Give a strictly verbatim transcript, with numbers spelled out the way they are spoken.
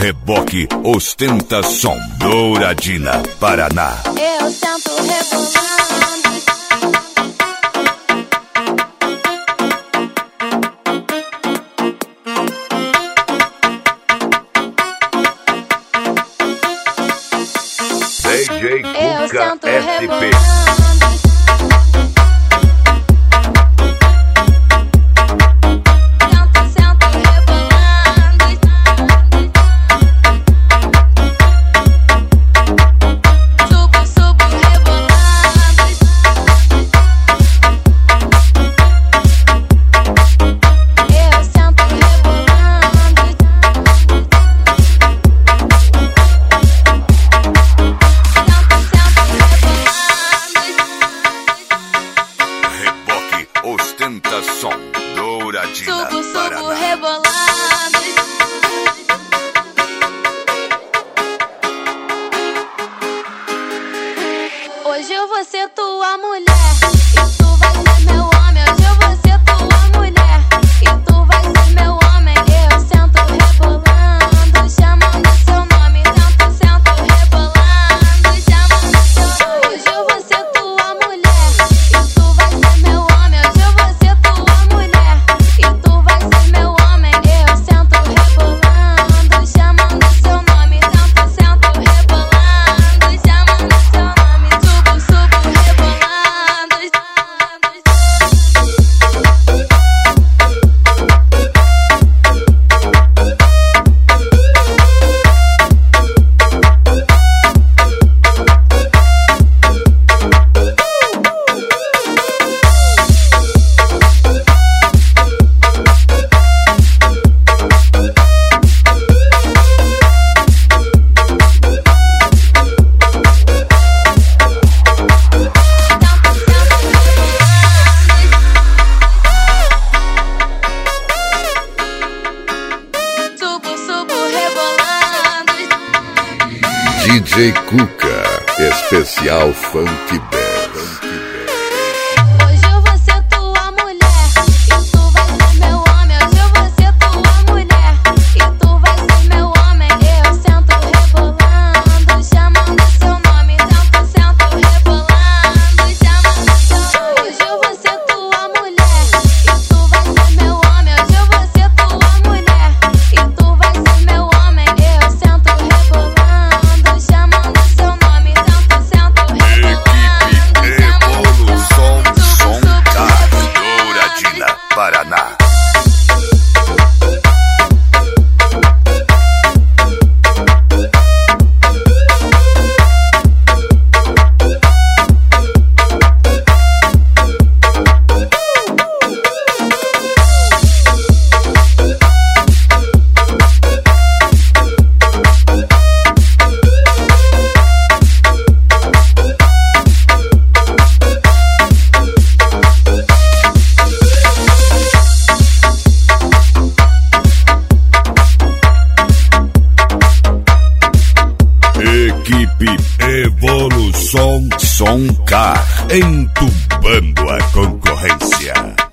Reboque ostentação Douradina, Paraná. Eu sento rebolando. D J Cuca S P. Ostentação Douradina, Subo, subo, Paraná. rebolando. Hoje eu vou ser tua mulher e tu vai ser meu homem. Hoje eu vou ser tua mulher e tu vai ser meu homem. Eu sento rebolando, chamando seu nome. Sento, sento rebolando, chamando seu nome. Hoje eu vou ser tua mulher e tu vai ser meu homem. Hoje eu vou ser tua mulher e tu vai ser meu homem. Eu sento rebolando, chamando seu nome. Sento, sento rebolando, chamando seu nome. Subo, subo, rebolando. Subo, subo, rebolando. D J Cuca, especial Funk Bass. Hoje eu vou ser tua mulher e tu vai ser meu homem. Hoje eu vou ser tua mulher e tu vai ser meu homem. Eu sento rebolando, chamando seu nome. Sento, sento rebolando, chamando seu nome. Hoje eu vou ser tua mulher e tu vai ser meu homem. Hoje eu vou ser tua mulher e tu vai ser meu homem. Eu sento rebolando, chamando seu nome. Sento, sento rebolando, chamando seu nome. Evolução Soncar Douradina, Paraná. Equipe Evolução Soncar, entubando a concorrência.